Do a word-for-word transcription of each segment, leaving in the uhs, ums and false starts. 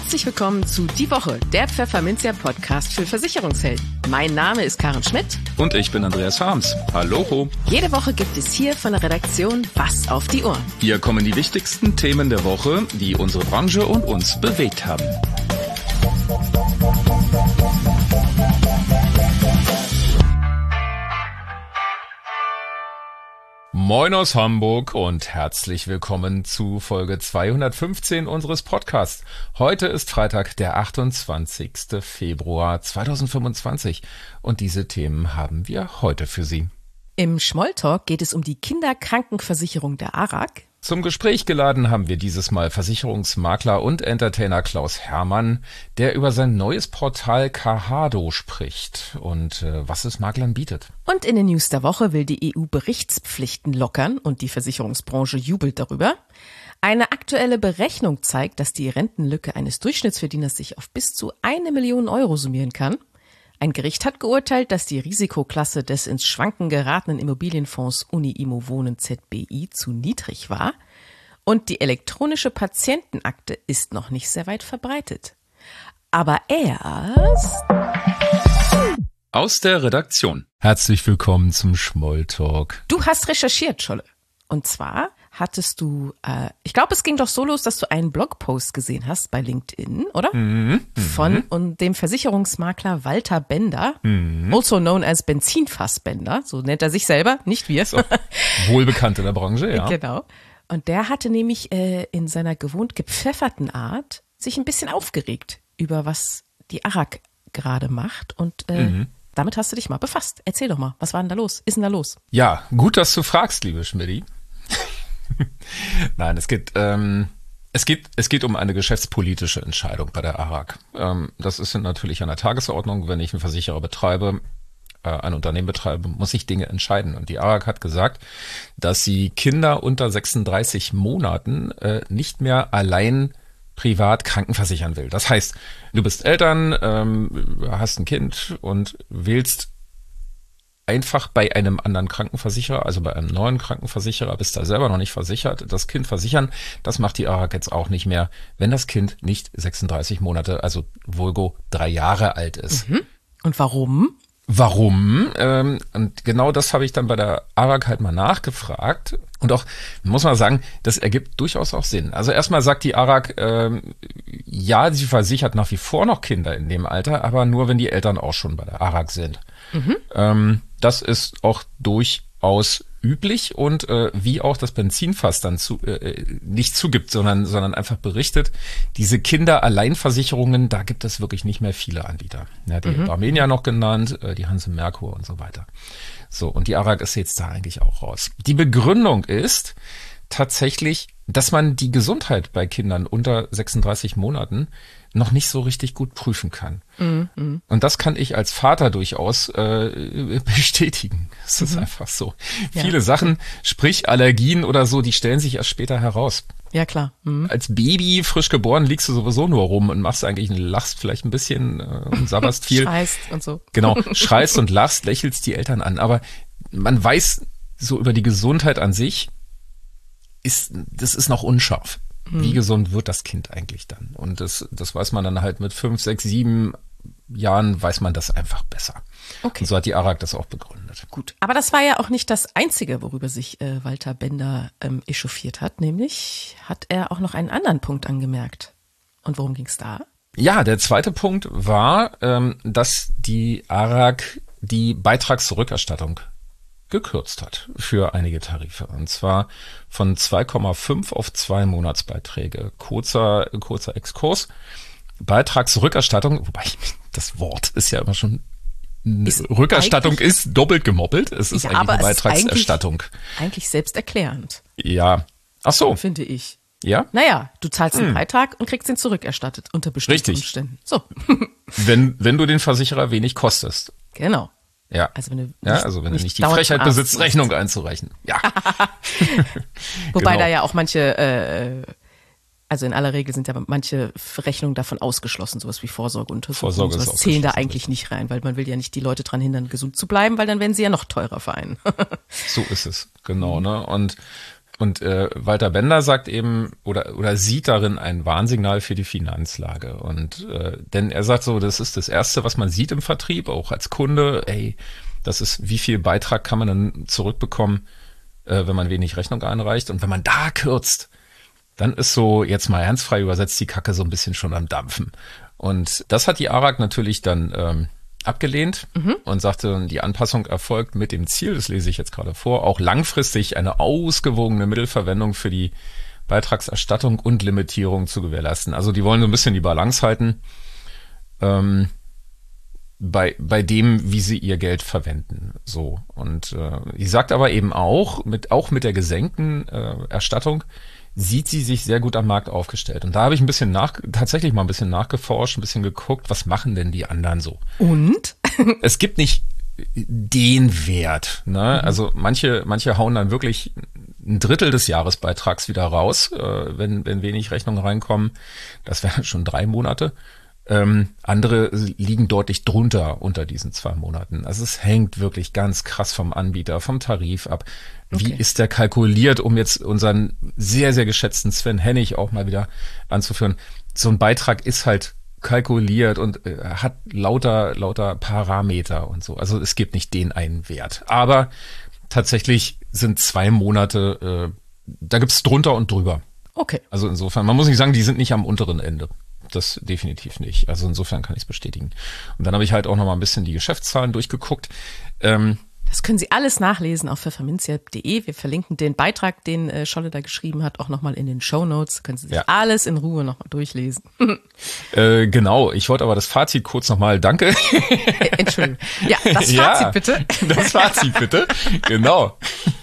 Herzlich willkommen zu Die Woche, der Pfefferminzia-Podcast für Versicherungshelden. Mein Name ist Karen Schmidt. Und ich bin Andreas Harms. Hallo. Jede Woche gibt es hier von der Redaktion was auf die Ohren. Hier kommen die wichtigsten Themen der Woche, die unsere Branche und uns bewegt haben. Moin aus Hamburg und herzlich willkommen zu Folge zweihundertfünfzehn unseres Podcasts. Heute ist Freitag, der achtundzwanzigster Februar zweitausendfünfundzwanzig und diese Themen haben wir heute für Sie. Im Schmolltalk geht es um die Kinderkrankenversicherung der A R A G. Zum Gespräch geladen haben wir dieses Mal Versicherungsmakler und Entertainer Klaus Hermann, der über sein neues Portal Kahado spricht und äh, was es Maklern bietet. Und in den News der Woche will die E U Berichtspflichten lockern und die Versicherungsbranche jubelt darüber. Eine aktuelle Berechnung zeigt, dass die Rentenlücke eines Durchschnittsverdieners sich auf bis zu eine Million Euro summieren kann. Ein Gericht hat geurteilt, dass die Risikoklasse des ins Schwanken geratenen Immobilienfonds Uni-Immo Wohnen Z B I zu niedrig war. Und die elektronische Patientenakte ist noch nicht sehr weit verbreitet. Aber erst... Aus der Redaktion. Herzlich willkommen zum Schmolltalk. Du hast recherchiert, Scholle. Und zwar hattest du, äh, ich glaube, es ging doch so los, dass du einen Blogpost gesehen hast bei LinkedIn, oder? Mhm, Von und dem Versicherungsmakler Walter Bender, mhm. also known as Benzinfassbender, so nennt er sich selber, nicht wir. So, wohlbekannt in der Branche, ja. Genau. Und der hatte nämlich äh, in seiner gewohnt gepfefferten Art sich ein bisschen aufgeregt über was die A R A G gerade macht und äh, mhm. damit hast du dich mal befasst. Erzähl doch mal, was war denn da los? Ist denn da los? Ja, gut, dass du fragst, liebe Schmidti. Nein, es geht, ähm, es geht, es geht um eine geschäftspolitische Entscheidung bei der A R A G. Ähm, das ist natürlich an der Tagesordnung. Wenn ich einen Versicherer betreibe, äh, ein Unternehmen betreibe, muss ich Dinge entscheiden. Und die A R A G hat gesagt, dass sie Kinder unter sechsunddreißig Monaten äh, nicht mehr allein privat krankenversichern will. Das heißt, du bist Eltern, ähm, hast ein Kind und wählst einfach bei einem anderen Krankenversicherer, also bei einem neuen Krankenversicherer, bist da selber noch nicht versichert, das Kind versichern, das macht die A R A G jetzt auch nicht mehr, wenn das Kind nicht sechsunddreißig Monate, also vulgo drei Jahre alt ist. Mhm. Und warum? Warum? Ähm, und genau das habe ich dann bei der A R A G halt mal nachgefragt. Und auch, muss man sagen, das ergibt durchaus auch Sinn. Also erstmal sagt die A R A G, ähm, ja, sie versichert nach wie vor noch Kinder in dem Alter, aber nur, wenn die Eltern auch schon bei der A R A G sind. Mhm. Ähm, das ist auch durchaus üblich und äh, wie auch das Benzinfass dann zu, äh, nicht zugibt, sondern, sondern einfach berichtet, diese Kinderalleinversicherungen, da gibt es wirklich nicht mehr viele Anbieter. Ja, die mhm. Armenia noch genannt, äh, die Hanse Merkur und so weiter. So, und die A R A G ist jetzt da eigentlich auch raus. Die Begründung ist tatsächlich, dass man die Gesundheit bei Kindern unter sechsunddreißig Monaten noch nicht so richtig gut prüfen kann. Mhm. Und das kann ich als Vater durchaus äh, bestätigen. Es ist mhm. einfach so. Ja. Viele Sachen, sprich Allergien oder so, die stellen sich erst später heraus. Ja, klar. Mhm. Als Baby, frisch geboren, liegst du sowieso nur rum und machst eigentlich, lachst vielleicht ein bisschen äh, und sabberst viel. Schreist und so. Genau, schreist und lachst, lächelst die Eltern an. Aber man weiß so über die Gesundheit an sich, ist, das ist noch unscharf. Wie gesund wird das Kind eigentlich dann? Und das, das weiß man dann halt mit fünf, sechs, sieben Jahren, weiß man das einfach besser. Okay. Und so hat die A R A G das auch begründet. Gut. Aber das war ja auch nicht das Einzige, worüber sich äh, Walter Bender ähm, echauffiert hat. Nämlich hat er auch noch einen anderen Punkt angemerkt. Und worum ging es da? Ja, der zweite Punkt war, ähm, dass die A R A G die Beitragsrückerstattung gekürzt hat für einige Tarife. Und zwar von zwei Komma fünf auf zwei Monatsbeiträge. Kurzer, kurzer Exkurs. Beitragsrückerstattung, wobei das Wort ist ja immer schon, ist Rückerstattung ist doppelt gemoppelt. Es ist ja, eigentlich eine Beitragserstattung. Eigentlich, eigentlich selbsterklärend. Ja. Ach so. Finde ich. Ja? Naja, du zahlst einen hm. Beitrag und kriegst ihn zurückerstattet unter bestimmten Richtig. Umständen. So. wenn, wenn du den Versicherer wenig kostest. Genau. Ja. Also wenn du nicht, ja, also wenn du nicht die Frechheit besitzt, Rechnung einzureichen. Ja. Wobei genau. da ja auch manche, äh, also in aller Regel sind ja manche Rechnungen davon ausgeschlossen, sowas wie Vorsorgeuntersuchungen. Vorsorge sowas zählen da eigentlich nicht rein, weil man will ja nicht die Leute dran hindern, gesund zu bleiben, weil dann werden sie ja noch teurer vereinen. So ist es, genau, ne? Und Und äh, Walter Bender sagt eben oder oder sieht darin ein Warnsignal für die Finanzlage. Und äh, denn er sagt so, das ist das Erste, was man sieht im Vertrieb, auch als Kunde. Ey, das ist, wie viel Beitrag kann man dann zurückbekommen, äh, wenn man wenig Rechnung einreicht? Und wenn man da kürzt, dann ist so, jetzt mal ernstfrei übersetzt, die Kacke so ein bisschen schon am Dampfen. Und das hat die A R A G natürlich dann ähm, abgelehnt mhm. und sagte, die Anpassung erfolgt mit dem Ziel, das lese ich jetzt gerade vor, auch langfristig eine ausgewogene Mittelverwendung für die Beitragserstattung und Limitierung zu gewährleisten. Also die wollen so ein bisschen die Balance halten ähm, bei bei dem, wie sie ihr Geld verwenden. So, und äh, die sagt aber eben auch, mit auch mit der gesenkten äh, Erstattung sieht sie sich sehr gut am Markt aufgestellt. Und da habe ich ein bisschen nach, tatsächlich mal ein bisschen nachgeforscht, ein bisschen geguckt, was machen denn die anderen so? Und? Es gibt nicht den Wert, ne? Mhm. Also manche, manche hauen dann wirklich ein Drittel des Jahresbeitrags wieder raus, äh, wenn, wenn wenig Rechnungen reinkommen. Das wären schon drei Monate. Ähm, andere liegen deutlich drunter unter diesen zwei Monaten. Also es hängt wirklich ganz krass vom Anbieter, vom Tarif ab. Wie okay. ist der kalkuliert, um jetzt unseren sehr, sehr geschätzten Sven Hennig auch mal wieder anzuführen. So ein Beitrag ist halt kalkuliert und äh, hat lauter, lauter Parameter und so. Also es gibt nicht den einen Wert. Aber tatsächlich sind zwei Monate, äh, da gibt's drunter und drüber. Okay. Also insofern, man muss nicht sagen, die sind nicht am unteren Ende. Das definitiv nicht. Also insofern kann ich es bestätigen. Und dann habe ich halt auch noch mal ein bisschen die Geschäftszahlen durchgeguckt. Ähm, Das können Sie alles nachlesen auf pfefferminzia punkt de. Wir verlinken den Beitrag, den äh, Scholle da geschrieben hat, auch nochmal in den Shownotes. Können Sie sich ja. alles in Ruhe nochmal durchlesen. äh, genau, ich wollte aber das Fazit kurz nochmal, danke. Äh, Entschuldigung. Ja, das Fazit ja, bitte. Das Fazit bitte, genau.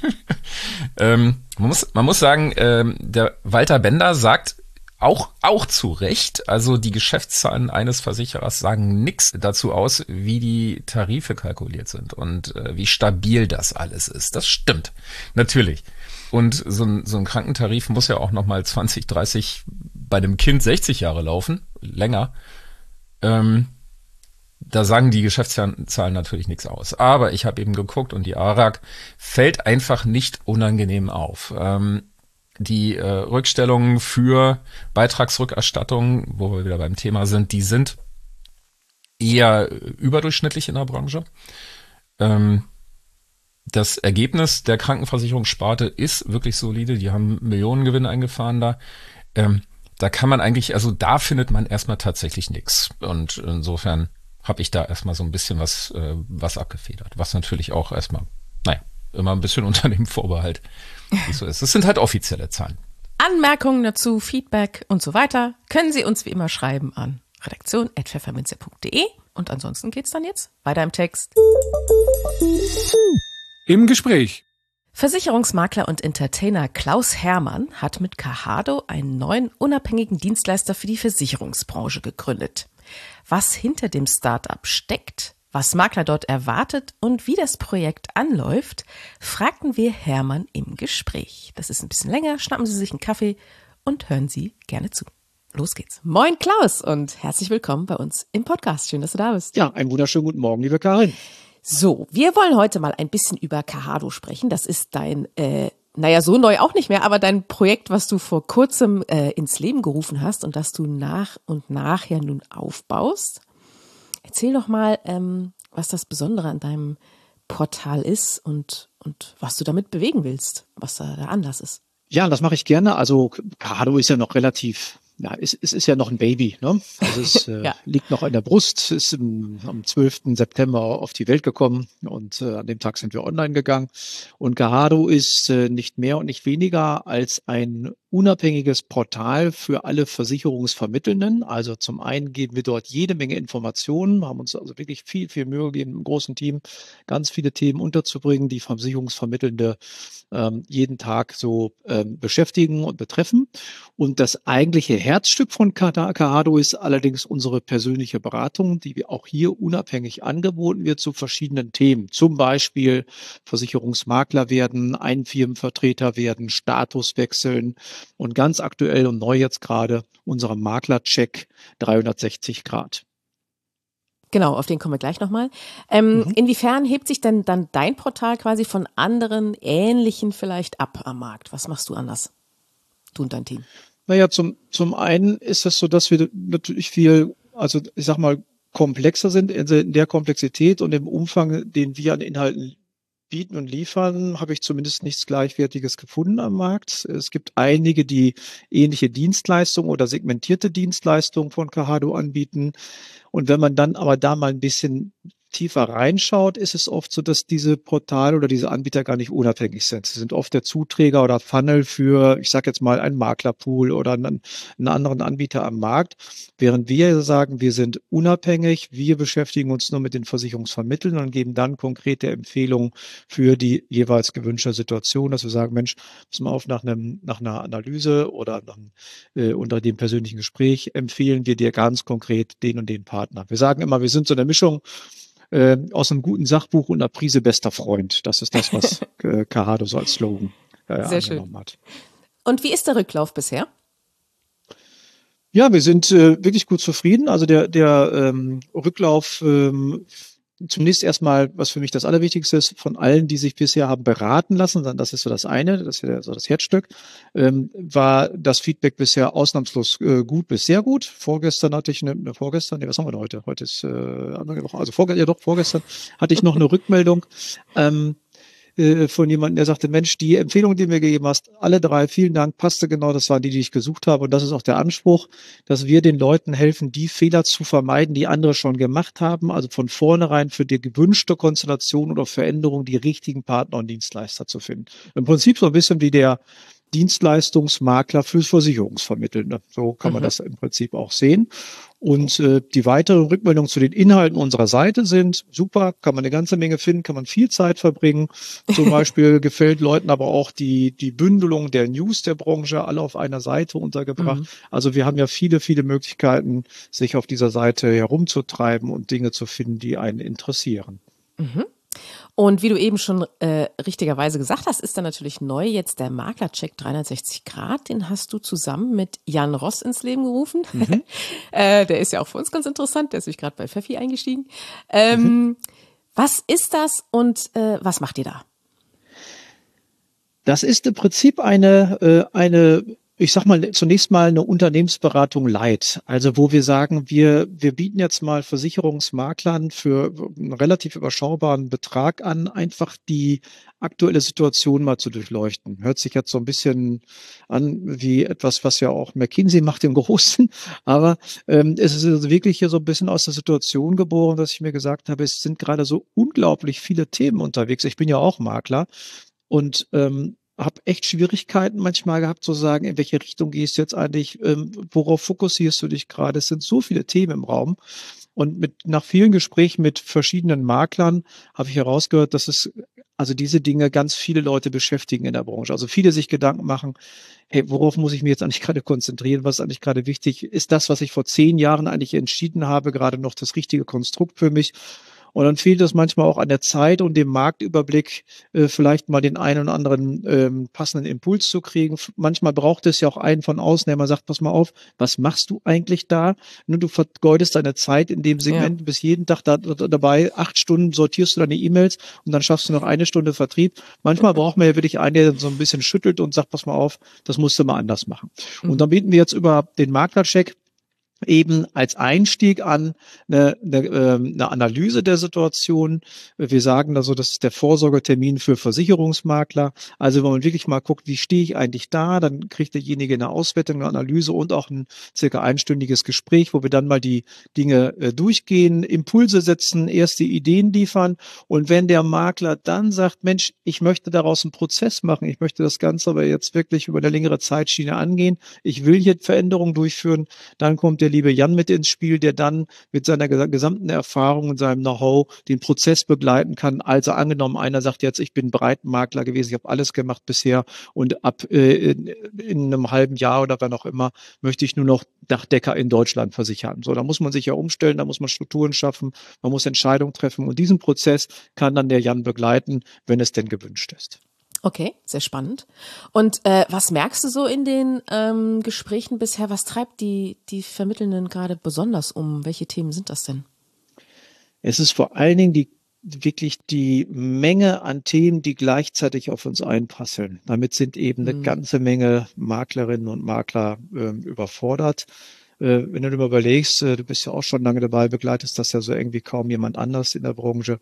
ähm, man muss, man muss sagen, ähm, der Walter Bender sagt, Auch, auch zu Recht. Also die Geschäftszahlen eines Versicherers sagen nichts dazu aus, wie die Tarife kalkuliert sind und äh, wie stabil das alles ist. Das stimmt. Natürlich. Und so ein, so ein Krankentarif muss ja auch nochmal zwanzig, dreißig, bei einem Kind sechzig Jahre laufen. Länger. Ähm, da sagen die Geschäftszahlen natürlich nichts aus. Aber ich habe eben geguckt und die A R A G fällt einfach nicht unangenehm auf. Ähm, Die äh, Rückstellungen für Beitragsrückerstattung, wo wir wieder beim Thema sind, die sind eher überdurchschnittlich in der Branche. Ähm, das Ergebnis der Krankenversicherungssparte ist wirklich solide. Die haben Millionengewinn eingefahren da. Ähm, da kann man eigentlich, also da findet man erstmal tatsächlich nichts. Und insofern habe ich da erstmal so ein bisschen was, äh, was abgefedert. Was natürlich auch erstmal, naja, immer ein bisschen unter dem Vorbehalt, wie so ist. Das sind halt offizielle Zahlen. Anmerkungen dazu, Feedback und so weiter können Sie uns wie immer schreiben an redaktion at pfefferminzia punkt de. Und ansonsten geht's dann jetzt weiter im Text. Im Gespräch. Versicherungsmakler und Entertainer Klaus Hermann hat mit Cahado einen neuen unabhängigen Dienstleister für die Versicherungsbranche gegründet. Was hinter dem Start-up steckt, was Makler dort erwartet und wie das Projekt anläuft, fragten wir Hermann im Gespräch. Das ist ein bisschen länger, schnappen Sie sich einen Kaffee und hören Sie gerne zu. Los geht's. Moin Klaus und herzlich willkommen bei uns im Podcast. Schön, dass du da bist. Ja, einen wunderschönen guten Morgen, liebe Karin. So, wir wollen heute mal ein bisschen über Cahado sprechen. Das ist dein, äh, naja, so neu auch nicht mehr, aber dein Projekt, was du vor kurzem äh, ins Leben gerufen hast und das du nach und nach ja nun aufbaust. Erzähl doch mal, ähm, was das Besondere an deinem Portal ist und, und was du damit bewegen willst, was da der Anlass ist. Ja, das mache ich gerne. Also Cahado ist ja noch relativ, ja, es, es ist ja noch ein Baby, ne? Also es äh, ja. liegt noch in der Brust, ist im, am zwölften September auf die Welt gekommen und äh, an dem Tag sind wir online gegangen. Und Cahado ist äh, nicht mehr und nicht weniger als ein unabhängiges Portal für alle Versicherungsvermittelnden. Also zum einen geben wir dort jede Menge Informationen, haben uns also wirklich viel, viel Mühe gegeben, im großen Team ganz viele Themen unterzubringen, die Versicherungsvermittelnde ähm, jeden Tag so ähm, beschäftigen und betreffen. Und das eigentliche Herzstück von Cahado ist allerdings unsere persönliche Beratung, die auch hier unabhängig angeboten wird zu verschiedenen Themen. Zum Beispiel Versicherungsmakler werden, Einfirmenvertreter werden, Status wechseln, und ganz aktuell und neu jetzt gerade unser Maklercheck dreihundertsechzig Grad. Genau, auf den kommen wir gleich nochmal. Ähm, mhm. Inwiefern hebt sich denn dann dein Portal quasi von anderen ähnlichen vielleicht ab am Markt? Was machst du anders? Du und dein Team? Naja, zum, zum einen ist es so, dass wir natürlich viel, also ich sag mal, komplexer sind in der Komplexität und im Umfang, den wir an Inhalten bieten und liefern, habe ich zumindest nichts Gleichwertiges gefunden am Markt. Es gibt einige, die ähnliche Dienstleistungen oder segmentierte Dienstleistungen von Kahado anbieten. Und wenn man dann aber da mal ein bisschen tiefer reinschaut, ist es oft so, dass diese Portale oder diese Anbieter gar nicht unabhängig sind. Sie sind oft der Zuträger oder Funnel für, ich sage jetzt mal, einen Maklerpool oder einen, einen anderen Anbieter am Markt, während wir sagen, wir sind unabhängig, wir beschäftigen uns nur mit den Versicherungsvermittlern und geben dann konkrete Empfehlungen für die jeweils gewünschte Situation, dass wir sagen, Mensch, pass mal auf, nach einem, nach einer Analyse oder nach, äh, unter dem persönlichen Gespräch empfehlen wir dir ganz konkret den und den Partner. Wir sagen immer, wir sind so eine Mischung Äh, aus einem guten Sachbuch und einer Prise bester Freund. Das ist das, was äh, Kahado so als Slogan äh, Sehr angenommen schön. hat. Und wie ist der Rücklauf bisher? Ja, wir sind äh, wirklich gut zufrieden. Also der, der ähm, Rücklauf ähm, zunächst erstmal, was für mich das Allerwichtigste ist, von allen, die sich bisher haben beraten lassen, dann das ist so das eine, das ist ja so das Herzstück, ähm, war das Feedback bisher ausnahmslos äh, gut bis sehr gut. Vorgestern hatte ich eine, eine vorgestern, nee, was haben wir denn heute? Heute ist äh, andere Woche, also vorgestern, ja doch, vorgestern hatte ich noch eine Rückmeldung ähm, äh, von jemandem, der sagte, Mensch, die Empfehlung, die du mir gegeben hast, alle drei, vielen Dank, passte genau, das waren die, die ich gesucht habe. Und das ist auch der Anspruch, dass wir den Leuten helfen, die Fehler zu vermeiden, die andere schon gemacht haben. Also von vornherein für die gewünschte Konstellation oder Veränderung die richtigen Partner und Dienstleister zu finden. Im Prinzip so ein bisschen wie der Dienstleistungsmakler fürs Versicherungsvermitteln. So kann man mhm. das im Prinzip auch sehen. Und äh, die weiteren Rückmeldungen zu den Inhalten unserer Seite sind super, kann man eine ganze Menge finden, kann man viel Zeit verbringen. Zum Beispiel gefällt Leuten aber auch die die Bündelung der News der Branche, alle auf einer Seite untergebracht. Mhm. Also wir haben ja viele, viele Möglichkeiten, sich auf dieser Seite herumzutreiben und Dinge zu finden, die einen interessieren. Mhm. Und wie du eben schon äh, richtigerweise gesagt hast, ist da natürlich neu jetzt der Maklercheck dreihundertsechzig Grad. Den hast du zusammen mit Jan Ross ins Leben gerufen. Mhm. äh, der ist ja auch für uns ganz interessant. Der ist nämlich gerade bei Pfeffi eingestiegen. Ähm, mhm. Was ist das und äh, was macht ihr da? Das ist im Prinzip eine äh, eine ich sag mal, zunächst mal eine Unternehmensberatung light. Also wo wir sagen, wir, wir bieten jetzt mal Versicherungsmaklern für einen relativ überschaubaren Betrag an, einfach die aktuelle Situation mal zu durchleuchten. Hört sich jetzt so ein bisschen an wie etwas, was ja auch McKinsey macht im Großen. Aber ähm, es ist also wirklich hier so ein bisschen aus der Situation geboren, dass ich mir gesagt habe, es sind gerade so unglaublich viele Themen unterwegs. Ich bin ja auch Makler und ähm, habe echt Schwierigkeiten manchmal gehabt zu sagen, in welche Richtung gehst du jetzt eigentlich, ähm, worauf fokussierst du dich gerade? Es sind so viele Themen im Raum. Und mit nach vielen Gesprächen mit verschiedenen Maklern habe ich herausgehört, dass es also diese Dinge ganz viele Leute beschäftigen in der Branche. Also viele sich Gedanken machen, hey, worauf muss ich mich jetzt eigentlich gerade konzentrieren? Was ist eigentlich gerade wichtig? Ist das, was ich vor zehn Jahren eigentlich entschieden habe, gerade noch das richtige Konstrukt für mich? Und dann fehlt es manchmal auch an der Zeit und dem Marktüberblick, äh, vielleicht mal den einen oder anderen ähm, passenden Impuls zu kriegen. Manchmal braucht es ja auch einen von außen, der mal sagt, pass mal auf, was machst du eigentlich da? Nur du vergeudest deine Zeit in dem Segment, du bist jeden Tag da, da, dabei, acht Stunden sortierst du deine E-Mails und dann schaffst du noch eine Stunde Vertrieb. Manchmal braucht man ja wirklich einen, der so ein bisschen schüttelt und sagt, pass mal auf, das musst du mal anders machen. Mhm. Und dann bieten wir jetzt über den Maklercheck eben als Einstieg an eine, eine, eine Analyse der Situation. Wir sagen also, das ist der Vorsorgetermin für Versicherungsmakler. Also wenn man wirklich mal guckt, wie stehe ich eigentlich da, dann kriegt derjenige eine Auswertung, eine Analyse und auch ein circa einstündiges Gespräch, wo wir dann mal die Dinge äh, durchgehen, Impulse setzen, erste Ideen liefern. Und wenn der Makler dann sagt, Mensch, ich möchte daraus einen Prozess machen, ich möchte das Ganze aber jetzt wirklich über eine längere Zeitschiene angehen, ich will hier Veränderungen durchführen, dann kommt der liebe Jan mit ins Spiel, der dann mit seiner gesamten Erfahrung und seinem Know-how den Prozess begleiten kann. Also angenommen, einer sagt jetzt, ich bin Breitenmakler gewesen, ich habe alles gemacht bisher und ab äh, in, in einem halben Jahr oder wann auch immer möchte ich nur noch Dachdecker in Deutschland versichern. So, da muss man sich ja umstellen, da muss man Strukturen schaffen, man muss Entscheidungen treffen und diesen Prozess kann dann der Jan begleiten, wenn es denn gewünscht ist. Okay, sehr spannend. Und äh, was merkst du so in den ähm, Gesprächen bisher? Was treibt die, die Vermittelnden gerade besonders um? Welche Themen sind das denn? Es ist vor allen Dingen die wirklich die Menge an Themen, die gleichzeitig auf uns einprasseln. Damit sind eben eine mhm. ganze Menge Maklerinnen und Makler äh, überfordert. Äh, wenn du dir mal überlegst, äh, du bist ja auch schon lange dabei, begleitest das ja so irgendwie kaum jemand anders in der Branche.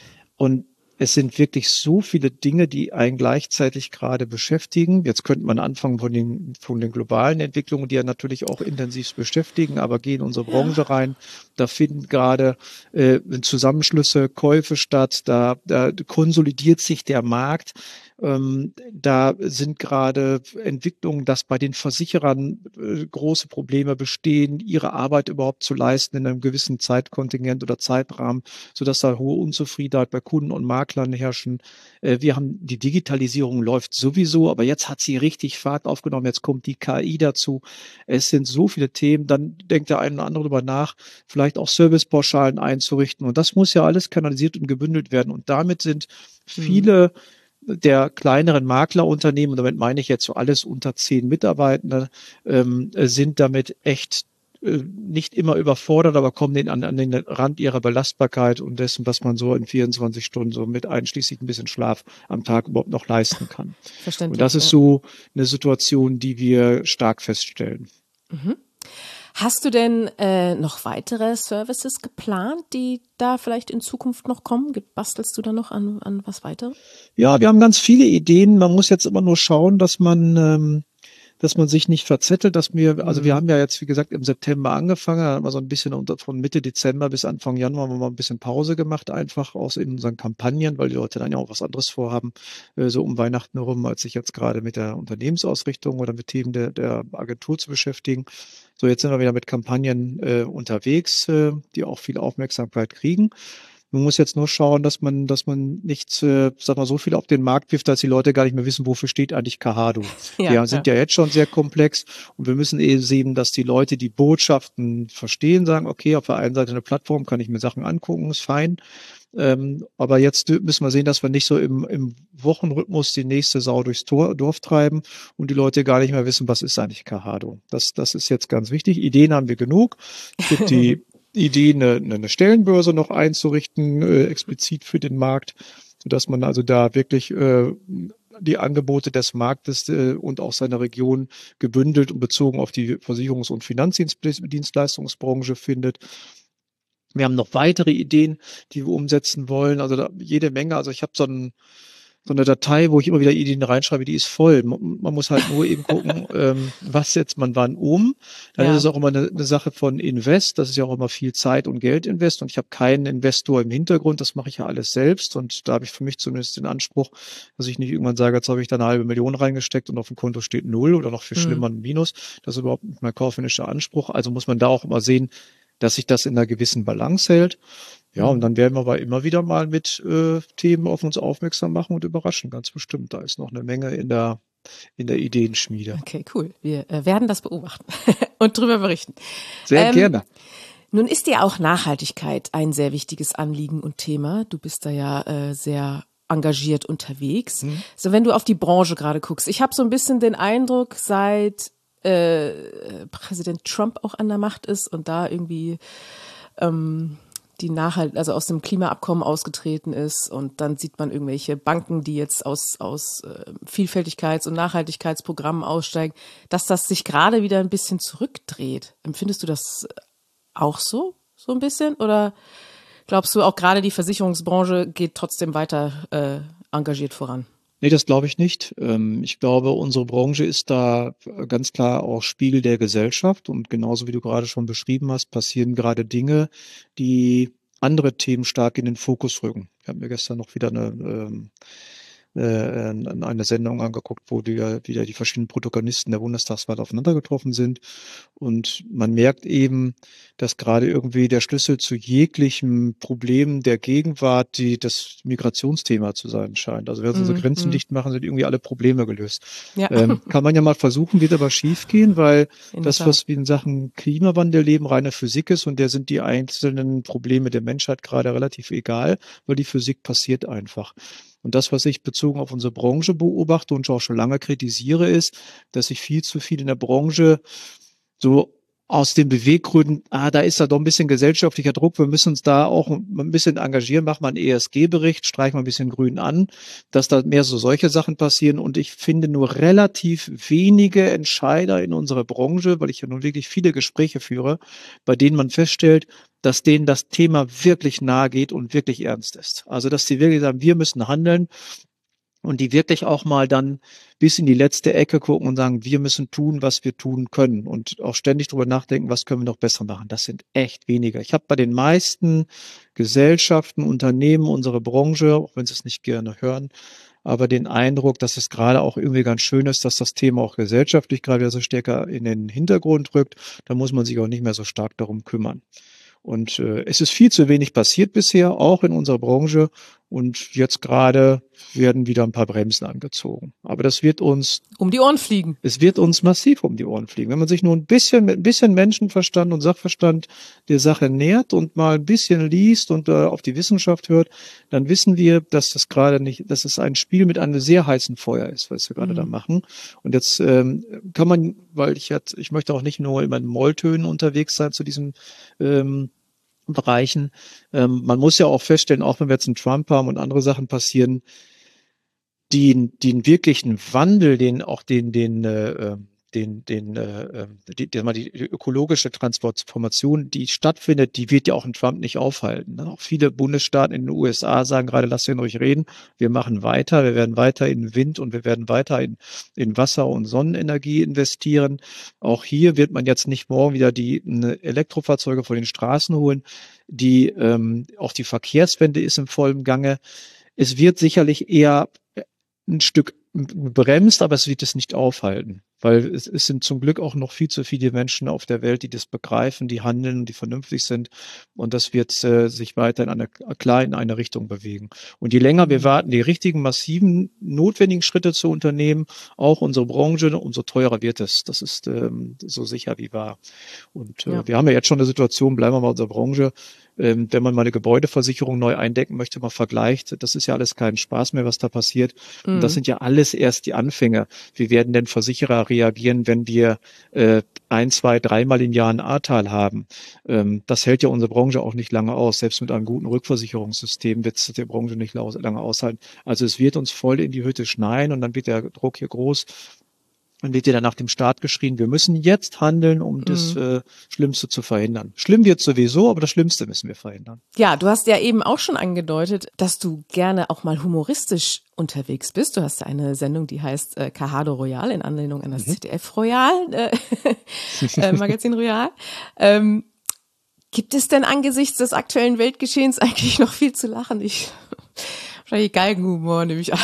Und es sind wirklich so viele Dinge, die einen gleichzeitig gerade beschäftigen. Jetzt könnte man anfangen von den, von den globalen Entwicklungen, die ja natürlich auch intensiv beschäftigen, aber gehen in unsere Branche rein. Da finden gerade äh, Zusammenschlüsse, Käufe statt, da, da konsolidiert sich der Markt. Ähm, da sind gerade Entwicklungen, dass bei den Versicherern äh, große Probleme bestehen, ihre Arbeit überhaupt zu leisten in einem gewissen Zeitkontingent oder Zeitrahmen, sodass da hohe Unzufriedenheit bei Kunden und Maklern herrschen. Äh, wir haben, die Digitalisierung läuft sowieso, aber jetzt hat sie richtig Fahrt aufgenommen. Jetzt kommt die K I dazu. Es sind so viele Themen. Dann denkt der eine oder andere darüber nach, vielleicht auch Servicepauschalen einzurichten. Und das muss ja alles kanalisiert und gebündelt werden. Und damit sind viele mhm. der kleineren Maklerunternehmen, und damit meine ich jetzt so alles unter zehn Mitarbeitende, ähm, sind damit echt äh, nicht immer überfordert, aber kommen den an, an den Rand ihrer Belastbarkeit und dessen, was man so in vierundzwanzig Stunden so mit einschließlich ein bisschen Schlaf am Tag überhaupt noch leisten kann. Verständlich. Und das ist ja. so eine Situation, die wir stark feststellen. Mhm. Hast du denn äh, noch weitere Services geplant, die da vielleicht in Zukunft noch kommen? Bastelst du da noch an, an was weiter? Ja, wir haben ganz viele Ideen. Man muss jetzt immer nur schauen, dass man, ähm, dass man sich nicht verzettelt, dass wir, also wir haben ja jetzt, wie gesagt, im September angefangen, da haben wir so ein bisschen unter, von Mitte Dezember bis Anfang Januar haben wir mal ein bisschen Pause gemacht, einfach aus in unseren Kampagnen, weil die Leute dann ja auch was anderes vorhaben, äh, so um Weihnachten herum, als sich jetzt gerade mit der Unternehmensausrichtung oder mit Themen der, der Agentur zu beschäftigen. So, jetzt sind wir wieder mit Kampagnen äh, unterwegs, äh, die auch viel Aufmerksamkeit kriegen. Man muss jetzt nur schauen, dass man, dass man nicht, äh, sag mal, so viel auf den Markt wirft, dass die Leute gar nicht mehr wissen, wofür steht eigentlich Kahado. Ja, die sind ja. ja jetzt schon sehr komplex und wir müssen eben sehen, dass die Leute die Botschaften verstehen, sagen, okay, auf der einen Seite eine Plattform, kann ich mir Sachen angucken, ist fein. Ähm, aber jetzt müssen wir sehen, dass wir nicht so im, im Wochenrhythmus die nächste Sau durchs Tor, Dorf treiben und die Leute gar nicht mehr wissen, was ist eigentlich Kahado. Das, das ist jetzt ganz wichtig. Ideen haben wir genug. Es gibt die Idee, eine, eine Stellenbörse noch einzurichten, äh, explizit für den Markt, sodass man also da wirklich äh, die Angebote des Marktes äh, und auch seiner Region gebündelt und bezogen auf die Versicherungs- und Finanzdienstleistungsbranche findet. Wir haben noch weitere Ideen, die wir umsetzen wollen, also da, jede Menge. Also ich habe so ein so eine Datei, wo ich immer wieder Ideen reinschreibe, die ist voll. Man, man muss halt nur eben gucken, ähm, was setzt man wann um. Dann ja. ist es auch immer eine, eine Sache von Invest. Das ist ja auch immer viel Zeit und Geld invest. Und ich habe keinen Investor im Hintergrund. Das mache ich ja alles selbst. Und da habe ich für mich zumindest den Anspruch, dass ich nicht irgendwann sage, jetzt habe ich da eine halbe Million reingesteckt und auf dem Konto steht null oder noch viel schlimmer ein Minus. Das ist überhaupt nicht mein kaufmännischer Anspruch. Also muss man da auch immer sehen, dass sich das in einer gewissen Balance hält. Ja, und dann werden wir aber immer wieder mal mit äh, Themen auf uns aufmerksam machen und überraschen, ganz bestimmt. Da ist noch eine Menge in der in der Ideenschmiede. Okay, cool. Wir äh, werden das beobachten und drüber berichten. Sehr ähm, gerne. Nun ist dir auch Nachhaltigkeit ein sehr wichtiges Anliegen und Thema. Du bist da ja äh, sehr engagiert unterwegs. Hm. So, wenn du auf die Branche gerade guckst, ich habe so ein bisschen den Eindruck, seit äh, Präsident Trump auch an der Macht ist und da irgendwie ähm, die Nachhalt, also aus dem Klimaabkommen ausgetreten ist und dann sieht man irgendwelche Banken, die jetzt aus, aus äh, Vielfältigkeits- und Nachhaltigkeitsprogrammen aussteigen, dass das sich gerade wieder ein bisschen zurückdreht. Empfindest du das auch so, so ein bisschen? Oder glaubst du, auch gerade die Versicherungsbranche geht trotzdem weiter äh, engagiert voran? Nee, das glaube ich nicht. Ich glaube, unsere Branche ist da ganz klar auch Spiegel der Gesellschaft und genauso wie du gerade schon beschrieben hast, passieren gerade Dinge, die andere Themen stark in den Fokus rücken. Ich habe mir gestern noch wieder eine, äh, eine Sendung angeguckt, wo die, wieder die verschiedenen Protagonisten der Bundestagswahl aufeinander getroffen sind und man merkt eben, dass gerade irgendwie der Schlüssel zu jeglichem Problem der Gegenwart die das Migrationsthema zu sein scheint. Also wenn wir unsere mm, Grenzen mm. dicht machen, sind irgendwie alle Probleme gelöst. Ja. Ähm, kann man ja mal versuchen, wird aber schief gehen, weil in das, was wir in Sachen Klimawandel leben, reine Physik ist und der sind die einzelnen Probleme der Menschheit gerade relativ egal, weil die Physik passiert einfach. Und das, was ich bezogen auf unsere Branche beobachte und auch schon lange kritisiere, ist, dass sich viel zu viel in der Branche so aus den Beweggründen, ah, da ist da doch ein bisschen gesellschaftlicher Druck, wir müssen uns da auch ein bisschen engagieren, machen wir einen E S G-Bericht, streichen wir ein bisschen grün an, dass da mehr so solche Sachen passieren. Und ich finde nur relativ wenige Entscheider in unserer Branche, weil ich ja nun wirklich viele Gespräche führe, bei denen man feststellt, dass denen das Thema wirklich nahe geht und wirklich ernst ist. Also, dass die wirklich sagen, wir müssen handeln. Und die wirklich auch mal dann bis in die letzte Ecke gucken und sagen, wir müssen tun, was wir tun können. Und auch ständig drüber nachdenken, was können wir noch besser machen. Das sind echt weniger. Ich habe bei den meisten Gesellschaften, Unternehmen, unsere Branche, auch wenn sie es nicht gerne hören, aber den Eindruck, dass es gerade auch irgendwie ganz schön ist, dass das Thema auch gesellschaftlich gerade wieder so stärker in den Hintergrund rückt. Da muss man sich auch nicht mehr so stark darum kümmern. Und äh, es ist viel zu wenig passiert bisher, auch in unserer Branche. Und jetzt gerade werden wieder ein paar Bremsen angezogen. Aber das wird uns um die Ohren fliegen. Es wird uns massiv um die Ohren fliegen. Wenn man sich nur ein bisschen mit ein bisschen Menschenverstand und Sachverstand der Sache nähert und mal ein bisschen liest und äh, auf die Wissenschaft hört, dann wissen wir, dass das gerade nicht, dass es ein Spiel mit einem sehr heißen Feuer ist, was wir gerade mhm. da machen. Und jetzt ähm, kann man, weil ich jetzt, ich möchte auch nicht nur in meinen Molltönen unterwegs sein zu diesem ähm, Bereichen. Ähm, man muss ja auch feststellen, auch wenn wir jetzt einen Trump haben und andere Sachen passieren, den, den wirklichen Wandel, den auch den, den, äh, den, den, äh, die, die, die ökologische Transformation, die stattfindet, die wird ja auch ein Trump nicht aufhalten. Ne? Auch viele Bundesstaaten in den U S A sagen gerade, lasst ihn ruhig reden. Wir machen weiter. Wir werden weiter in Wind und wir werden weiter in, in Wasser- und Sonnenenergie investieren. Auch hier wird man jetzt nicht morgen wieder die Elektrofahrzeuge von den Straßen holen. Die, ähm, auch die Verkehrswende ist im vollen Gange. Es wird sicherlich eher ein Stück bremst, aber es wird es nicht aufhalten, weil es, es sind zum Glück auch noch viel zu viele Menschen auf der Welt, die das begreifen, die handeln, die vernünftig sind, und das wird äh, sich weiter in eine, klar in eine Richtung bewegen. Und je länger wir warten, die richtigen, massiven, notwendigen Schritte zu unternehmen, auch unsere Branche, umso teurer wird es. Das ist ähm, so sicher wie wahr. Und äh, ja. wir haben ja jetzt schon eine Situation, bleiben wir mal in unserer Branche, ähm, wenn man mal eine Gebäudeversicherung neu eindecken möchte, mal vergleicht, das ist ja alles kein Spaß mehr, was da passiert. Mhm. Und das sind ja alles erst die Anfänge. Wie werden denn Versicherer reagieren, wenn wir äh, ein, zwei, dreimal im Jahr ein Ahrtal haben? Ähm, das hält ja unsere Branche auch nicht lange aus. Selbst mit einem guten Rückversicherungssystem wird es der Branche nicht lange aushalten. Also es wird uns voll in die Hütte schneien und dann wird der Druck hier groß. Dann wird dir dann nach dem Start geschrien, wir müssen jetzt handeln, um mhm. das äh, Schlimmste zu verhindern. Schlimm wird sowieso, aber das Schlimmste müssen wir verhindern. Ja, du hast ja eben auch schon angedeutet, dass du gerne auch mal humoristisch unterwegs bist. Du hast ja eine Sendung, die heißt äh, Cajado Royal, in Anlehnung an das mhm. Z D F Royal, äh, äh, Magazin Royal. Ähm, gibt es denn angesichts des aktuellen Weltgeschehens eigentlich noch viel zu lachen? Ich wahrscheinlich Galgenhumor, nehme ich an.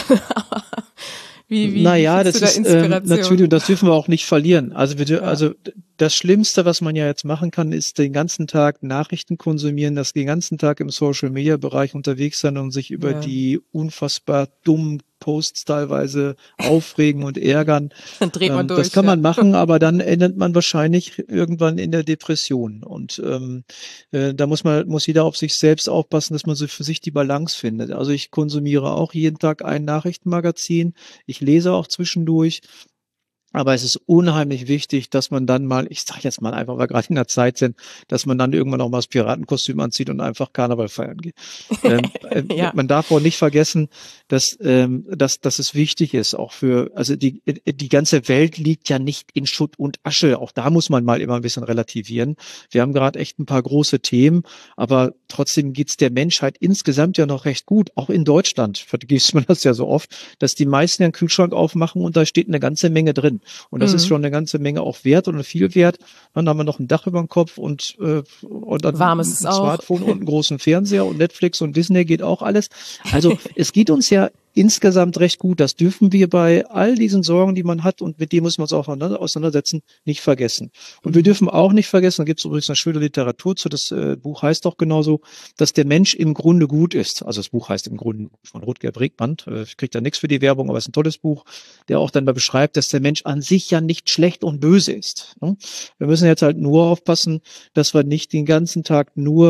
Wie, wie, naja, wie das ist da ähm, natürlich, und das dürfen wir auch nicht verlieren. Also, wir, ja. also das Schlimmste, was man ja jetzt machen kann, ist den ganzen Tag Nachrichten konsumieren, das den ganzen Tag im Social-Media-Bereich unterwegs sein und sich über ja. die unfassbar dummen Posts teilweise aufregen und ärgern. Dann dreht man ähm, durch. Das kann ja. man machen, aber dann endet man wahrscheinlich irgendwann in der Depression. Und ähm, äh, da muss man muss jeder auf sich selbst aufpassen, dass man so für sich die Balance findet. Also ich konsumiere auch jeden Tag ein Nachrichtenmagazin. Ich lese auch zwischendurch. Aber es ist unheimlich wichtig, dass man dann mal, ich sage jetzt mal einfach, weil wir gerade in der Zeit sind, dass man dann irgendwann auch mal das Piratenkostüm anzieht und einfach Karneval feiern geht. ähm, ja. Man darf auch nicht vergessen, dass, ähm, dass, dass es wichtig ist, auch für, also die, die ganze Welt liegt ja nicht in Schutt und Asche. Auch da muss man mal immer ein bisschen relativieren. Wir haben gerade echt ein paar große Themen, aber trotzdem geht's der Menschheit insgesamt ja noch recht gut. Auch in Deutschland vergisst man das ja so oft, dass die meisten einen Kühlschrank aufmachen und da steht eine ganze Menge drin. Und das mhm. ist schon eine ganze Menge auch wert und viel wert. Dann haben wir noch ein Dach über dem Kopf und, äh, und dann Warm ein ist Smartphone und einen großen Fernseher und Netflix und Disney geht auch alles. Also es geht uns ja insgesamt recht gut. Das dürfen wir bei all diesen Sorgen, die man hat, und mit denen müssen wir uns auch auseinandersetzen, nicht vergessen. Und wir dürfen auch nicht vergessen, da gibt es übrigens eine schöne Literatur zu, das äh, Buch heißt doch genauso, dass der Mensch im Grunde gut ist. Also das Buch heißt im Grunde von Rutger Bregmann. Äh, ich kriege da nichts für die Werbung, aber es ist ein tolles Buch, der auch dann mal beschreibt, dass der Mensch an sich ja nicht schlecht und böse ist. Ne? Wir müssen jetzt halt nur aufpassen, dass wir nicht den ganzen Tag nur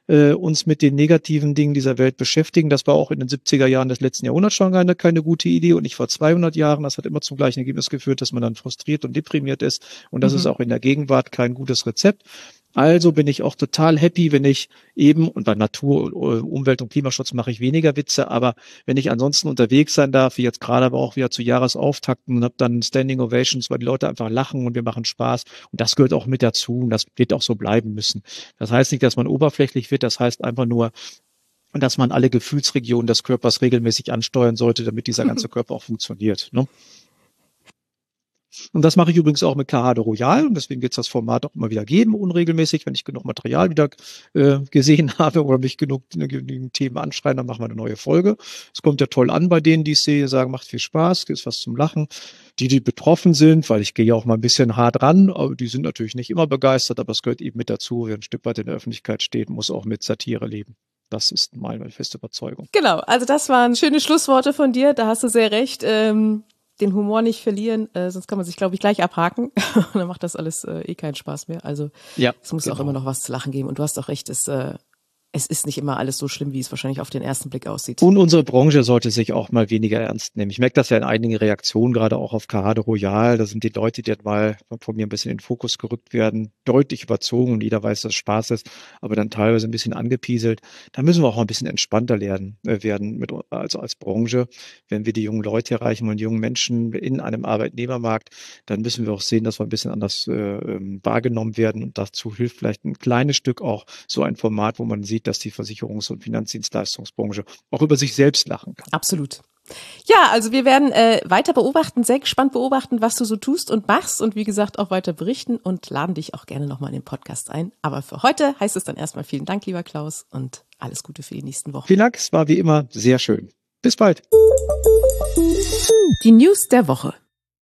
äh, uns mit den negativen Dingen dieser Welt beschäftigen. Das war auch in den siebziger Jahren des letzten Jahrhunderts schon keine, keine gute Idee und nicht vor zweihundert Jahren. Das hat immer zum gleichen Ergebnis geführt, dass man dann frustriert und deprimiert ist. Und das mhm. ist auch in der Gegenwart kein gutes Rezept. Also bin ich auch total happy, wenn ich eben, und bei Natur, Umwelt und Klimaschutz mache ich weniger Witze, aber wenn ich ansonsten unterwegs sein darf, wie jetzt gerade aber auch wieder zu Jahresauftakten und habe dann Standing Ovations, weil die Leute einfach lachen und wir machen Spaß. Und das gehört auch mit dazu und das wird auch so bleiben müssen. Das heißt nicht, dass man oberflächlich wird, das heißt einfach nur, dass man alle Gefühlsregionen des Körpers regelmäßig ansteuern sollte, damit dieser ganze Körper auch funktioniert, ne? Und das mache ich übrigens auch mit Carrado Royal und deswegen wird es das Format auch immer wieder geben, unregelmäßig, wenn ich genug Material wieder äh, gesehen habe oder mich genug, genug Themen anschreien, dann machen wir eine neue Folge. Es kommt ja toll an bei denen, die ich sehe, sagen, macht viel Spaß, ist was zum Lachen. Die, die betroffen sind, weil ich gehe ja auch mal ein bisschen hart ran, aber die sind natürlich nicht immer begeistert, aber es gehört eben mit dazu, wer ein Stück weit in der Öffentlichkeit steht, muss auch mit Satire leben. Das ist meine feste Überzeugung. Genau, also das waren schöne Schlussworte von dir, da hast du sehr recht. Ähm den Humor nicht verlieren, äh, sonst kann man sich, glaube ich, gleich abhaken. Und dann macht das alles äh, eh keinen Spaß mehr. Also ja, es muss genau. auch immer noch was zu lachen geben. Und du hast auch recht, es äh, es ist nicht immer alles so schlimm, wie es wahrscheinlich auf den ersten Blick aussieht. Und unsere Branche sollte sich auch mal weniger ernst nehmen. Ich merke das ja in einigen Reaktionen, gerade auch auf Carrado Royal. Da sind die Leute, die jetzt mal von mir ein bisschen in den Fokus gerückt werden, deutlich überzogen und jeder weiß, dass es Spaß ist, aber dann teilweise ein bisschen angepieselt. Da müssen wir auch ein bisschen entspannter lernen, äh, werden, mit, also als Branche. Wenn wir die jungen Leute erreichen und jungen Menschen in einem Arbeitnehmermarkt, dann müssen wir auch sehen, dass wir ein bisschen anders äh, wahrgenommen werden. Und dazu hilft vielleicht ein kleines Stück auch so ein Format, wo man sieht, dass die Versicherungs- und Finanzdienstleistungsbranche auch über sich selbst lachen kann. Absolut. Ja, also wir werden äh, weiter beobachten, sehr gespannt beobachten, was du so tust und machst und wie gesagt auch weiter berichten und laden dich auch gerne nochmal in den Podcast ein. Aber für heute heißt es dann erstmal vielen Dank, lieber Klaus, und alles Gute für die nächsten Wochen. Vielen Dank, es war wie immer sehr schön. Bis bald. Die News der Woche.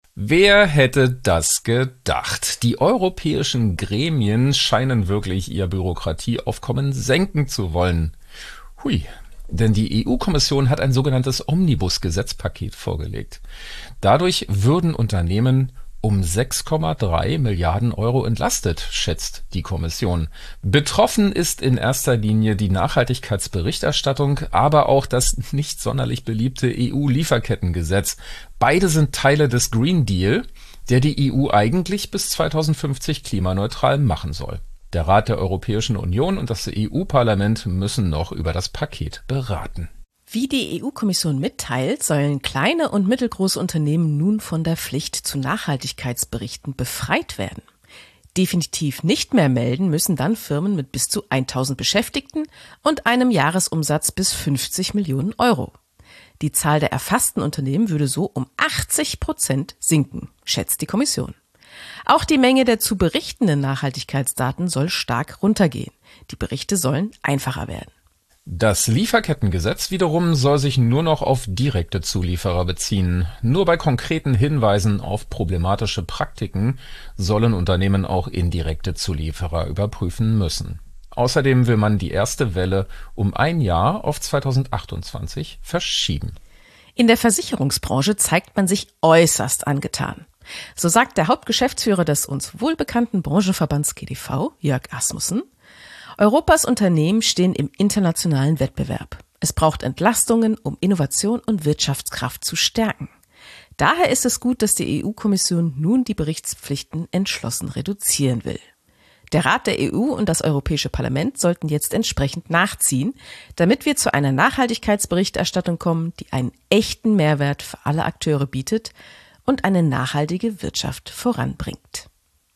Wer hätte das gedacht? Die europäischen Gremien scheinen wirklich ihr Bürokratieaufkommen senken zu wollen. Hui, denn die E U-Kommission hat ein sogenanntes Omnibus-Gesetzpaket vorgelegt. Dadurch würden Unternehmen um sechs Komma drei Milliarden Euro entlastet, schätzt die Kommission. Betroffen ist in erster Linie die Nachhaltigkeitsberichterstattung, aber auch das nicht sonderlich beliebte E U-Lieferkettengesetz. Beide sind Teile des Green Deal, der die E U eigentlich bis zweitausendfünfzig klimaneutral machen soll. Der Rat der Europäischen Union und das E U-Parlament müssen noch über das Paket beraten. Wie die E U-Kommission mitteilt, sollen kleine und mittelgroße Unternehmen nun von der Pflicht zu Nachhaltigkeitsberichten befreit werden. Definitiv nicht mehr melden müssen dann Firmen mit bis zu tausend Beschäftigten und einem Jahresumsatz bis fünfzig Millionen Euro. Die Zahl der erfassten Unternehmen würde so um achtzig Prozent sinken, schätzt die Kommission. Auch die Menge der zu berichtenden Nachhaltigkeitsdaten soll stark runtergehen. Die Berichte sollen einfacher werden. Das Lieferkettengesetz wiederum soll sich nur noch auf direkte Zulieferer beziehen. Nur bei konkreten Hinweisen auf problematische Praktiken sollen Unternehmen auch indirekte Zulieferer überprüfen müssen. Außerdem will man die erste Welle um ein Jahr auf zweitausendachtundzwanzig verschieben. In der Versicherungsbranche zeigt man sich äußerst angetan. So sagt der Hauptgeschäftsführer des uns wohlbekannten Branchenverbands G D V, Jörg Asmussen: Europas Unternehmen stehen im internationalen Wettbewerb. Es braucht Entlastungen, um Innovation und Wirtschaftskraft zu stärken. Daher ist es gut, dass die E U-Kommission nun die Berichtspflichten entschlossen reduzieren will. Der Rat der E U und das Europäische Parlament sollten jetzt entsprechend nachziehen, damit wir zu einer Nachhaltigkeitsberichterstattung kommen, die einen echten Mehrwert für alle Akteure bietet und eine nachhaltige Wirtschaft voranbringt.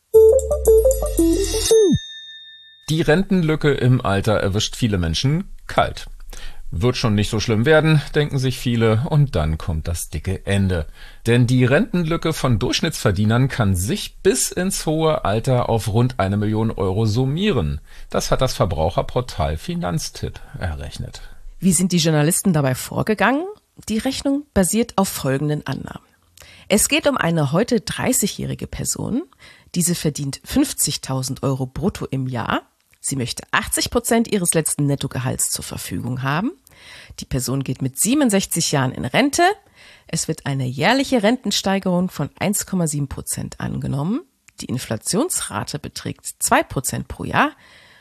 Die Rentenlücke im Alter erwischt viele Menschen kalt. Wird schon nicht so schlimm werden, denken sich viele, und dann kommt das dicke Ende. Denn die Rentenlücke von Durchschnittsverdienern kann sich bis ins hohe Alter auf rund eine Million Euro summieren. Das hat das Verbraucherportal Finanztipp errechnet. Wie sind die Journalisten dabei vorgegangen? Die Rechnung basiert auf folgenden Annahmen. Es geht um eine heute dreißigjährige Person. Diese verdient fünfzigtausend Euro brutto im Jahr. Sie möchte achtzig Prozent ihres letzten Nettogehalts zur Verfügung haben. Die Person geht mit siebenundsechzig Jahren in Rente. Es wird eine jährliche Rentensteigerung von eins Komma sieben Prozent angenommen. Die Inflationsrate beträgt zwei Prozent pro Jahr.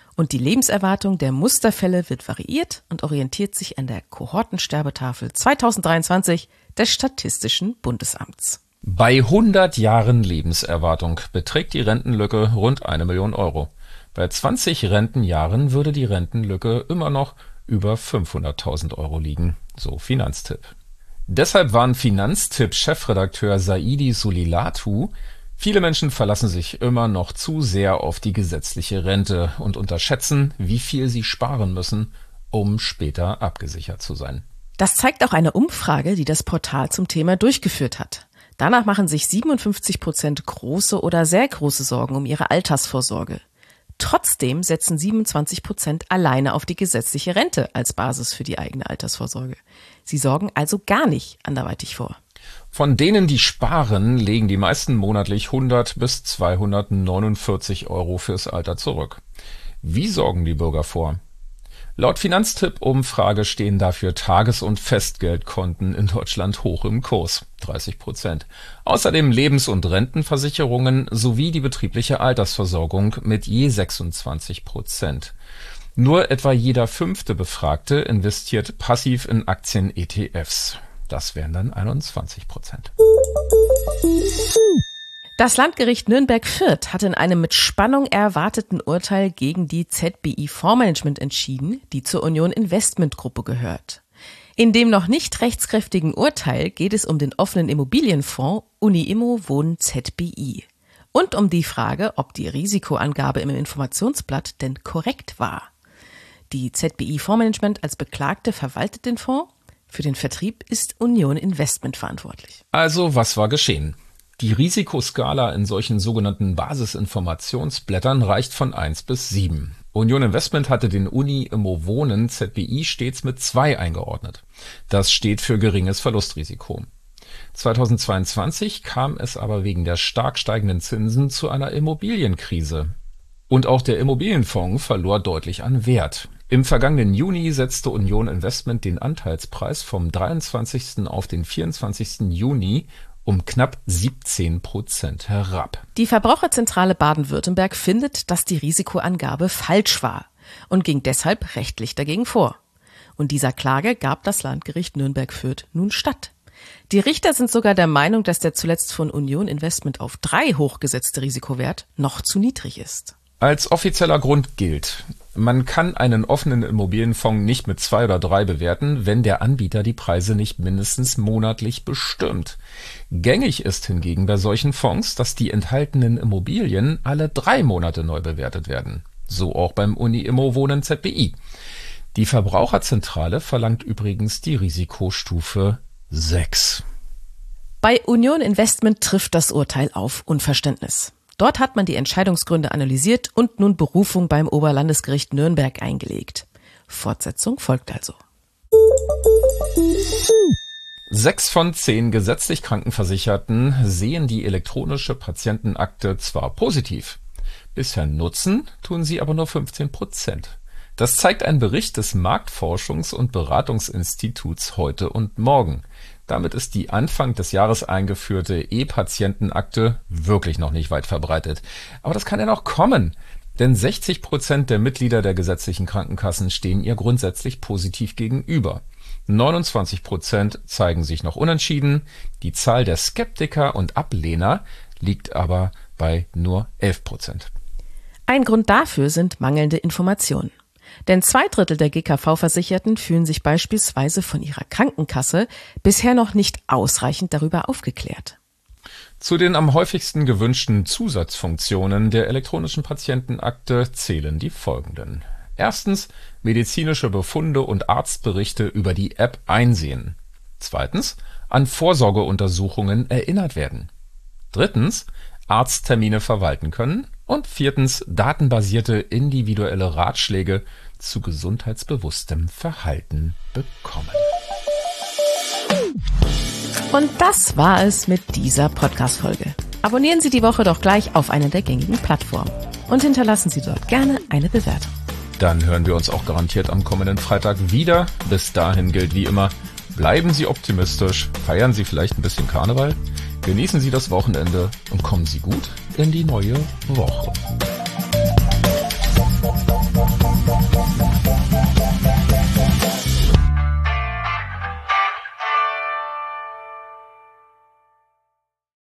Und die Lebenserwartung der Musterfälle wird variiert und orientiert sich an der Kohortensterbetafel zweitausenddreiundzwanzig des Statistischen Bundesamts. Bei hundert Jahren Lebenserwartung beträgt die Rentenlücke rund eine Million Euro. Bei zwanzig Rentenjahren würde die Rentenlücke immer noch über fünfhunderttausend Euro liegen, so Finanztipp. Deshalb warnt Finanztipp-Chefredakteur Saidi Sulilatu: Viele Menschen verlassen sich immer noch zu sehr auf die gesetzliche Rente und unterschätzen, wie viel sie sparen müssen, um später abgesichert zu sein. Das zeigt auch eine Umfrage, die das Portal zum Thema durchgeführt hat. Danach machen sich siebenundfünfzig Prozent große oder sehr große Sorgen um ihre Altersvorsorge. Trotzdem setzen siebenundzwanzig Prozent alleine auf die gesetzliche Rente als Basis für die eigene Altersvorsorge. Sie sorgen also gar nicht anderweitig vor. Von denen, die sparen, legen die meisten monatlich hundert bis zweihundertneunundvierzig Euro fürs Alter zurück. Wie sorgen die Bürger vor? Laut Finanztipp-Umfrage stehen dafür Tages- und Festgeldkonten in Deutschland hoch im Kurs, dreißig Prozent. Außerdem Lebens- und Rentenversicherungen sowie die betriebliche Altersversorgung mit je sechsundzwanzig Prozent. Nur etwa jeder fünfte Befragte investiert passiv in Aktien-E T Fs. Das wären dann einundzwanzig Prozent. Das Landgericht Nürnberg-Fürth hat in einem mit Spannung erwarteten Urteil gegen die Z B I Fondsmanagement entschieden, die zur Union Investment Gruppe gehört. In dem noch nicht rechtskräftigen Urteil geht es um den offenen Immobilienfonds Uni-Immo Wohnen Z B I und um die Frage, ob die Risikoangabe im Informationsblatt denn korrekt war. Die Z B I Fondsmanagement als Beklagte verwaltet den Fonds. Für den Vertrieb ist Union Investment verantwortlich. Also, was war geschehen? Die Risikoskala in solchen sogenannten Basisinformationsblättern reicht von eins bis sieben. Union Investment hatte den Uni-Immo Wohnen Z B I stets mit zwei eingeordnet. Das steht für geringes Verlustrisiko. zweitausendzweiundzwanzig kam es aber wegen der stark steigenden Zinsen zu einer Immobilienkrise. Und auch der Immobilienfonds verlor deutlich an Wert. Im vergangenen Juni setzte Union Investment den Anteilspreis vom dreiundzwanzigsten auf den vierundzwanzigsten Juni um knapp siebzehn Prozent herab. Die Verbraucherzentrale Baden-Württemberg findet, dass die Risikoangabe falsch war und ging deshalb rechtlich dagegen vor. Und dieser Klage gab das Landgericht Nürnberg-Fürth nun statt. Die Richter sind sogar der Meinung, dass der zuletzt von Union Investment auf drei hochgesetzte Risikowert noch zu niedrig ist. Als offizieller Grund gilt: Man kann einen offenen Immobilienfonds nicht mit zwei oder drei bewerten, wenn der Anbieter die Preise nicht mindestens monatlich bestimmt. Gängig ist hingegen bei solchen Fonds, dass die enthaltenen Immobilien alle drei Monate neu bewertet werden. So auch beim Uni-Immo Wohnen Z B I. Die Verbraucherzentrale verlangt übrigens die Risikostufe sechs. Bei Union Investment trifft das Urteil auf Unverständnis. Dort hat man die Entscheidungsgründe analysiert und nun Berufung beim Oberlandesgericht Nürnberg eingelegt. Fortsetzung folgt also. Sechs von zehn gesetzlich Krankenversicherten sehen die elektronische Patientenakte zwar positiv. Bisher nutzen tun sie aber nur fünfzehn Prozent. Das zeigt ein Bericht des Marktforschungs- und Beratungsinstituts Heute und Morgen. Damit ist die Anfang des Jahres eingeführte E-Patientenakte wirklich noch nicht weit verbreitet. Aber das kann ja noch kommen, denn sechzig Prozent der Mitglieder der gesetzlichen Krankenkassen stehen ihr grundsätzlich positiv gegenüber. neunundzwanzig Prozent zeigen sich noch unentschieden. Die Zahl der Skeptiker und Ablehner liegt aber bei nur elf Prozent. Ein Grund dafür sind mangelnde Informationen. Denn zwei Drittel der G K V-Versicherten fühlen sich beispielsweise von ihrer Krankenkasse bisher noch nicht ausreichend darüber aufgeklärt. Zu den am häufigsten gewünschten Zusatzfunktionen der elektronischen Patientenakte zählen die folgenden. Erstens, medizinische Befunde und Arztberichte über die App einsehen. Zweitens, an Vorsorgeuntersuchungen erinnert werden. Drittens, Arzttermine verwalten können. Und viertens, datenbasierte individuelle Ratschläge zu gesundheitsbewusstem Verhalten bekommen. Und das war es mit dieser Podcast-Folge. Abonnieren Sie die Woche doch gleich auf einer der gängigen Plattformen und hinterlassen Sie dort gerne eine Bewertung. Dann hören wir uns auch garantiert am kommenden Freitag wieder. Bis dahin gilt wie immer: Bleiben Sie optimistisch, feiern Sie vielleicht ein bisschen Karneval, genießen Sie das Wochenende und kommen Sie gut in die neue Woche.